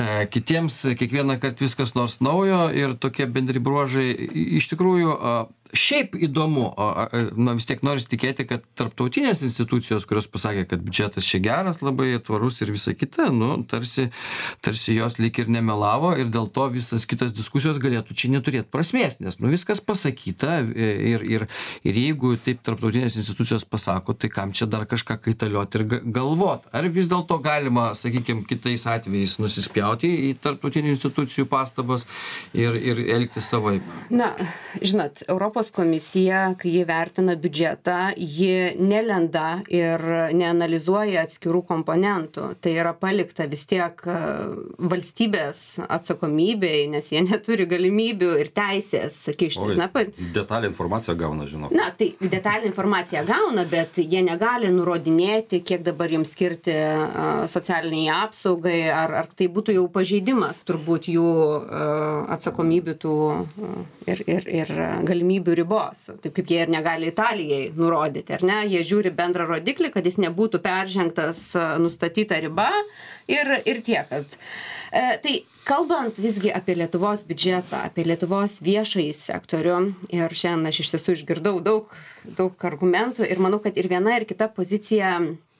kitiems kiekvieną kartą viskas nors naujo ir tokie bendri bruožai. Iš tikrųjų, šiaip įdomu, vis tiek noris tikėti, kad tarptautinės institucijos, kurios pasakė, kad biudžetas čia geras labai, tvarus ir visa kita, tarsi jos lyg ir nemelavo ir dėl to visas kitas diskusijos galėtų čia neturėti prasmės, nes viskas pasakyta ir jeigu taip tarptautinės institucijos pasako, tai kam čia dar kažką kaitalioti ir galvot. Ar vis dėlto galima, sakykime, kitais atvejais nusispjauti į tarptautinių institucijų pastabas ir elgtis savaip? Na, žinot, Europos komisija, kai ji vertina biudžetą, ji nelenda ir neanalizuoja atskirų komponentų. Tai yra palikta vis tiek valstybės atsakomybei, nes jie neturi galimybių ir teisės kištis. Detalę informaciją gauna, žinau. Na, tai detalę informaciją gauna, bet jie negali nurodinėti, kiek dabar jums skirti socialiniai apsaugai, ar tai būtų jau pažeidimas turbūt jų atsakomybių tų ir galimybių ribos. Taip kaip jie ir negali Italijai nurodyti, ar ne? Jie žiūri bendrą rodiklį, kad jis nebūtų peržengtas nustatyta riba ir tiek. Tai kalbant visgi apie Lietuvos biudžetą, apie Lietuvos viešąjį sektorių, ir šiandien aš iš tiesų išgirdau daug argumentų ir manau, kad ir viena ir kita pozicija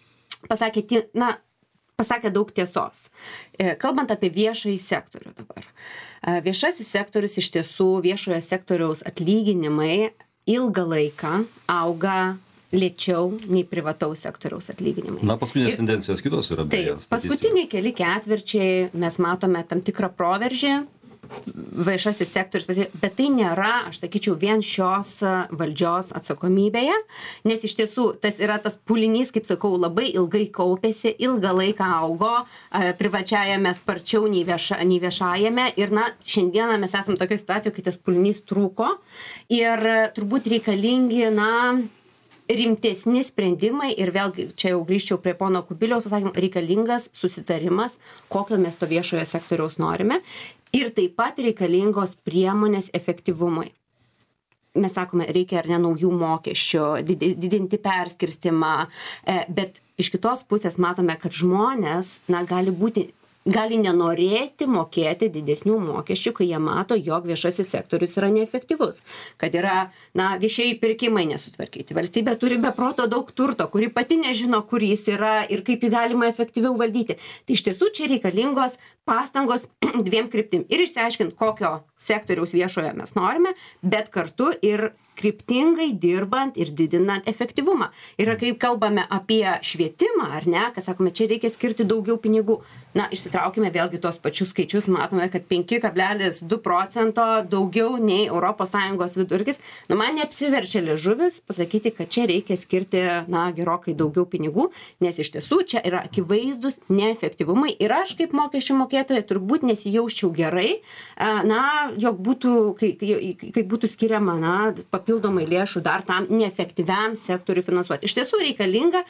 pasakė daug tiesos. Kalbant apie viešąjį sektorių dabar. Viešasis sektorius iš tiesų, viešojo sektoriaus atlyginimai ilgą laiką auga lėčiau nei privataus sektoriaus atlyginimai. Na, paskutinės tendencijos kitos yra. Taip, paskutiniai keli ketvirčiai mes matome tam tikrą proveržį, viešasis sektorius, bet tai nėra, aš sakyčiau, vien šios valdžios atsakomybėje, nes iš tiesų tas yra tas pūlinys, kaip sakau, labai ilgai kaupėsi, ilgą laiką augo, privačiajame sparčiau nei viešajame ir šiandieną mes esame tokio situacijoje, kai tas pūlinys trūko ir turbūt reikalingi, rimtesni sprendimai ir vėlgi čia jau grįžčiau prie pono Kubiliaus pasakymų, reikalingas susitarimas, kokio mes to viešojo sektoriaus norime ir taip pat reikalingos priemonės efektyvumui. Mes sakome, reikia ar ne naujų mokesčių, didinti perskirstimą, bet iš kitos pusės matome, kad žmonės gali nenorėti mokėti didesnių mokesčių, kai jie mato, jog viešasis sektorius yra neefektyvus, kad yra viešieji pirkimai nesutvarkyti. Valstybė turi be proto daug turto, kuri pati nežino, kur jis yra ir kaip jį galima efektyviau valdyti. Tai iš tiesų čia reikalingos pastangos dviem kryptim. Ir išsiaiškinti, kokio sektoriaus viešojo mes norime, bet kartu ir kryptingai dirbant ir didinant efektyvumą. Ir kai kalbame apie švietimą, ar ne, kad sakome, čia reikia skirti daugiau pinigų. Išsitraukime vėlgi tos pačius skaičius, matome, kad 5,2% daugiau nei ES vidurkis. Man neapsiverčia liežuvis pasakyti, kad čia reikia skirti, gerokai daugiau pinigų, nes iš tiesų čia yra akivaizdus neefektyvumai. Ir aš kaip mokesčių mokėtoja turbūt nesijausčiau gerai, jog būtų, kai būtų skiriama, papildomai lėšų dar tam neefektyviam sektoriui finansuoti. Iš tiesų reikalinga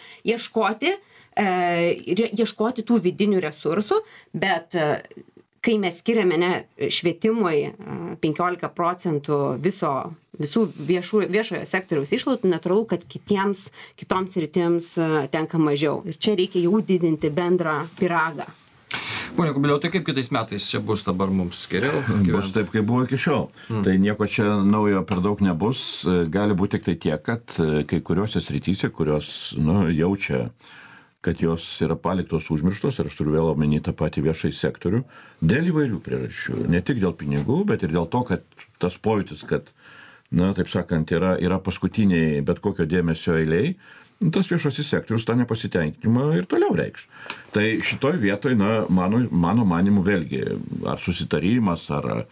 ieškoti tų vidinių resursų, bet kai mes skiriame švietimui 15% visų viešojo sektoriaus išlaidų, natūralu, kad kitoms sritims tenka mažiau. Ir čia reikia jau didinti bendrą pyragą. Pone Kubiliau, tai kaip kitais metais čia bus dabar mums geriau? Bus taip, kaip buvo iki šiol. Tai nieko čia naujo per daug nebus. Gali būti tik tai tiek, kad kai kuriuose srityse, kurios jaučia, kad jos yra paliktos užmirštos, ir aš turiu vėl omeny tą patį viešai sektorių, dėl įvairių priežasčių. Ne tik dėl pinigų, bet ir dėl to, kad tas pojūtis, kad, taip sakant, yra paskutiniai bet kokio dėmesio eiliai, tas viešasis sektorius tą nepasitenkinimą ir toliau reikš. Tai šitoj vietoj, mano manimu vėlgi, ar susitarimas,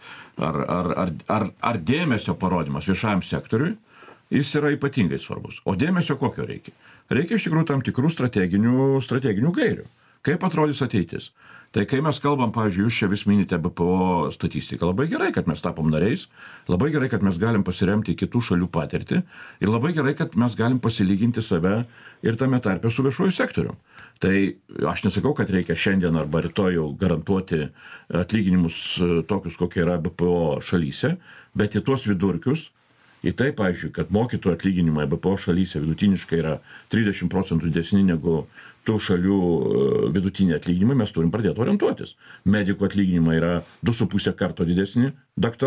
ar dėmesio parodimas viešajam sektoriui, jis yra ypatingai svarbus. O dėmesio kokio reikia? Reikia iš tikrųjų tam tikrų strateginių gairių. Kaip atrodys ateitis? Tai kai mes kalbam, pavyzdžiui, jūs čia vis minite BPO statistiką, labai gerai, kad mes tapom nariais, labai gerai, kad mes galim pasiremti kitų šalių patirtį ir labai gerai, kad mes galim pasilyginti save ir tame tarpe su viešuoju sektoriu. Tai aš nesakau, kad reikia šiandien arba rytoj jau garantuoti atlyginimus tokius, kokie yra BPO šalyse, bet į tuos vidurkius, į tai, pavyzdžiui, kad mokytojų atlyginimai BPO šalyse vidutiniškai yra 30% didesni negu tų šalių vidutiniai atlyginimai, mes turim pradėti orientuotis. Medikų atlyginimai yra 2,5 karto didesni daktarų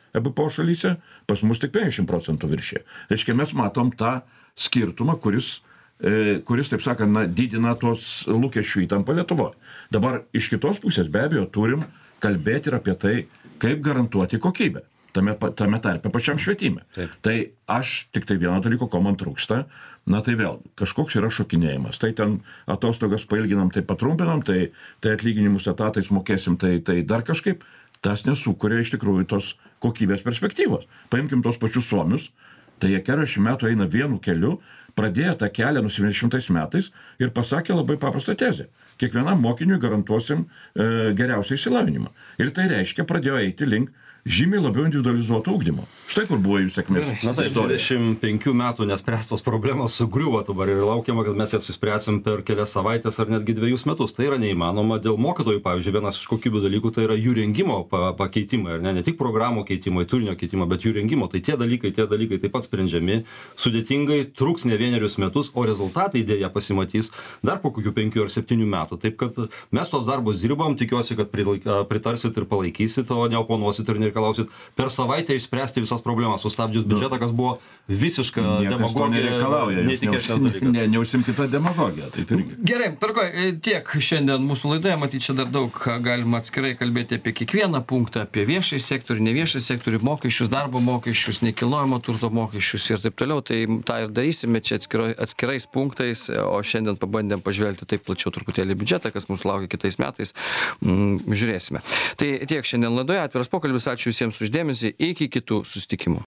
EBPO šalyse, pas mus tik 50% viršė. Reiškia, mes matom tą skirtumą, kuris, taip sakant, didina tos lūkesčių įtampą Lietuvoje. Dabar iš kitos pusės be abejo turim kalbėti ir apie tai, kaip garantuoti kokybę. Tame tarpe pačiam švietime. Taip. Tai aš tik tai vieno dalyko, ko man trūksta, tai vėl, kažkoks yra šokinėjimas. Tai ten atostogas pailginam, tai patrumpinam, tai atlyginimus etatais mokėsim, tai dar kažkaip. Tas nesukuria iš tikrųjų tos kokybės perspektyvos. Paimkim tos pačius suomius, tai jie 40 metų eina vienu keliu, pradėjo tą kelią 70 metais ir pasakė labai paprastą tezę. Kiekvienam mokiniui garantuosim geriausią išsilavinimą. Ir tai reiškia, pradėjo eiti link žymiai labiau individualizuoto ugdymo. Štai kur buvo jų sėkmės. Na tai 25 metų nespręstos problemos sugriuvo dabar ir laukiama, kad mes jas išspręsim per kelias savaitės ar netgi 2 metus. Tai yra neįmanoma dėl mokytojų, pavyzdžiui, vienas iš kokybių dalykų tai yra jų rengimo pakeitimai, ne tik programų keitimai, turinio keitimai, bet jų rengimo. Tai tie dalykai taip pat sprendžiami, sudėtingai, truks ne 1 metus, o rezultatai dėja pasimatys dar po kokių 5 ar 7 metų. Taip kad mes tos darbus dirbam, tikiuosi, kad pritarsit ir palaikysit, o neoponuosit ir reikalausit per savaitę išspręsti visas problemas, sustabdžius biudžetą, kas buvo visiška demagogija, netikėtas dalykas. Neužsimti tą demagogiją, taip irgi. Gerai, tiek šiandien mūsų laidoje, matyt, čia dar daug galima atskirai kalbėti apie kiekvieną punktą, apie viešąjį sektorių, neviešąjį sektorių, mokesčius, darbo mokesčius, nekilnojamo turto mokesčius ir taip toliau. Tai tą ir darysime čia atskirais punktais, o šiandien pabandėm pažvelgti taip plačiau truputėlį biudžetą, kas mūsų laukia kitais metais. Žiūrėsime. Tai tiek šiandien laidoje, atviras pokalbis, ačiū visiems už dėmesį, iki kitų susitikimų.